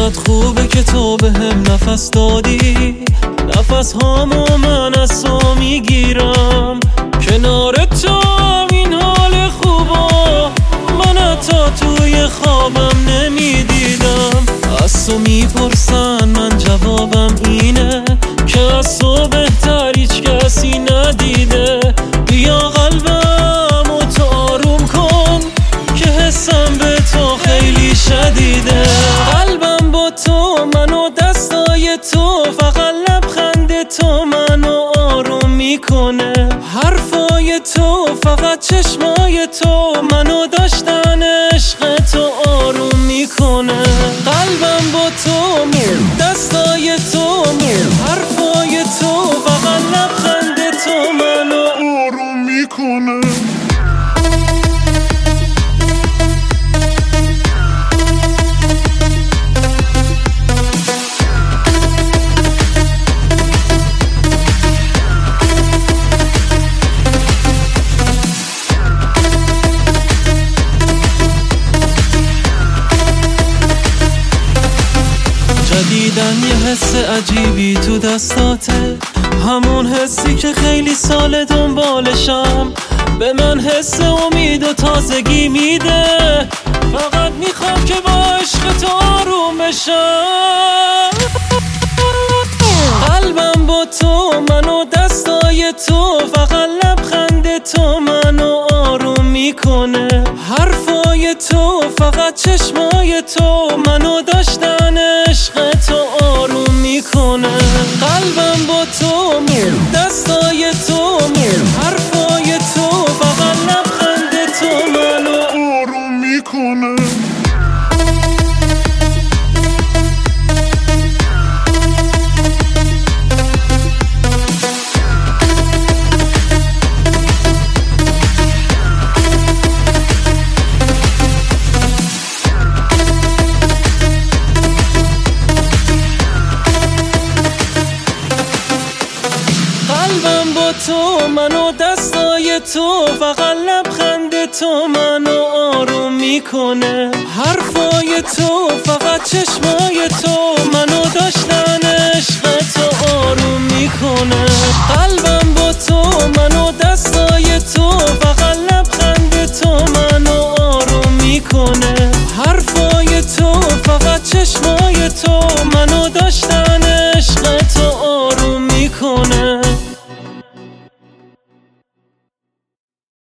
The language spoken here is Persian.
چقدر خوبه که تو به هم نفس دادی، نفس هامو من از تو میگیرم. کنار تو این حال خوبا من حتی توی خوابم نمیدیدم. از تو میپرسن من جوابم اینه که از تو بهتر هیچ کسی ندیده. بیا قلبم و تو آروم کن که حسم به تو خیلی شدیده. قلبم با تو منو دستای تو، فقط لبخند تو منو آروم میکنه. حرفای تو فقط چشمای تو منو داشتن عشق تو آروم میکنه. قلبم با تو دستای تو حرفای تو، فقط لبخند تو منو آروم میکنه. جدیدن یه حس عجیبی تو دستاته، همون حسی که خیلی سال دنبالشم. به من حس امید و تازگی میده، فقط میخوام که با عشق تو آروم بشم. قلبم با تو منو دستای تو، فقط لبخند تو منو آروم میکنه. حرفای تو فقط چشمای تو منو داشتن عشق تو آروم میکنه. قلبم با تو دستای تو حرفای تو، فقط لبخند تو منو آروم میکنه. قلبم با تو منو دستای تو، فقط لبخند تو منو آروم میکنه. حرفای تو فقط چشمای تو منو داشتن عشق تو آروم میکنه. قلبم با تو منو دستای تو، فقط لبخند تو منو آروم میکنه.